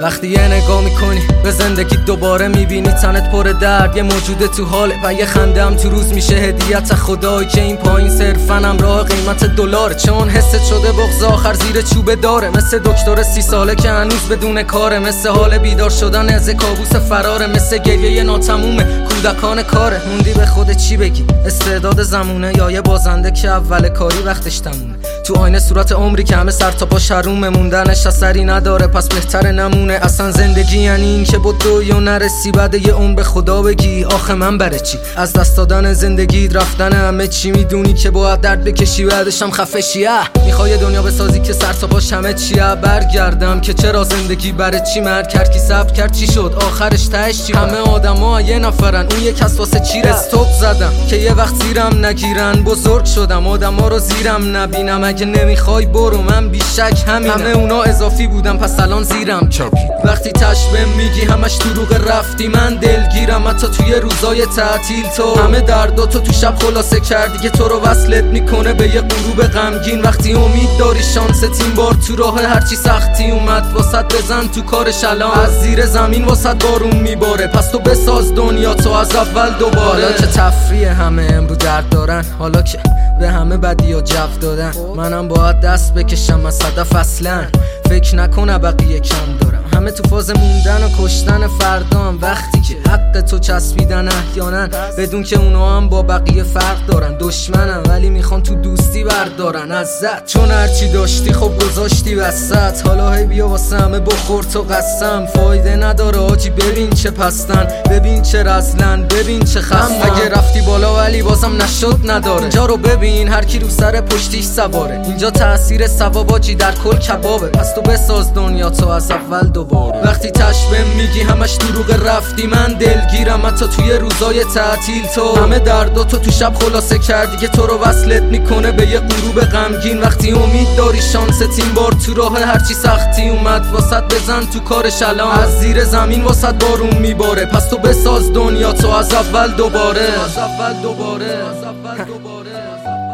وقتی یه نگاه میکنی به زندگی دوباره میبینی تنت پر درد، یه موجود تو حاله و یه خنده هم تو روز میشه هدیت خدایی که این پایین صرفاً همراه قیمت دلار. چون حست شده بغض آخر زیر چوبه داره، مثل دکتر 30 ساله که هنوز بدون کاره، مثل حال بیدار شدن از کابوس فراره، مثل گریه ناتموم کودکان کاره. موندی به خود چی بگی؟ استعداد زمونه یا یه بازنده که اول کاری وقتش تمومه؟ تو آینه صورت عمری که همه سر تا پا شرومه، موندنش اثری نداره پس بهتره نمونه. اصلا زندگی یعنی این که بدو یا نرسی بعد یه عمر به خدا بگی آخه من برای چی؟ از دست دادن زندگی رفتن همه چی، میدونی که باید درد بکشی بعدش هم خفه شی. میخوای دنیا بسازی که سر تا پاش همه چیه؟ برگردم که چرا زندگی برای چی؟ مرگ کرد کی صبر کرد چی شد آخرش تهش چی؟ همه آدما یه نفرن، اون یک کس واسه چی؟ استوب زدم که یه وقت زیرم نگیرن، بزرگ شدم آدما رو زیرم نبینم، اگه نمیخوای برو من بیشک همینم. همه اونا اضافی بودم پس الان زیرم وقتی تشبه میگی همش دروغ رفتی من دلگیرم، حتی توی روزای تعطیل تو همه درداتو تو شب خلاصه کردی که تو رو وصلت میکنه به یه غروب غمگین. وقتی امید داری شانست این بار تو راه هرچی سختی اومد واسط بزن تو کارش، الان از زیر زمین واسط بارون میباره پس تو بساز دنیا تو از اول دوباره. حالا که تفریح همه امرو درد دارن، حالا که به همه بدی و جو دادن، منم باید دست بکشم از صدف اصلا فکر نکنه بقیه کم دارم. همه تو فاز موندن و کشتن فردام، وقتی که حق تو چسبیدن احیانا بدون که اونا هم با بقیه فرق دارن. دشمنم ولی میخوان تو دوستی بردارن ازت، چون هرچی داشتی خب گذاشتی وسط. حالا هی بیا واسه همه بخور تو قسم، فایده نداره آجی ببین چه پستن، ببین چه رزلن، ببین چه خستن. اگه رفتی بالا ولی بازم نشد نداره، اینجا رو ببین هر کی رو سر پشتیش سواره، اینجا تأثیر ثواب آجی در کل کبابه پس تو بساز دنیا تو از اول دوباره. وقتی تشبه میگی همش دروغ رفتی من دلگیرم، حتی توی روزای تعطیل تو همه درداتو تو شب خلاصه کردی که تو رو وصلت میکنه به یه غروب غمگین. وقتی امید داری شانست این بار تو راه هرچی سختی اومد واسط بزن تو کارش، الان از زیر زمین واسط بارون میباره پس تو بساز دنیا تو از اول دوباره.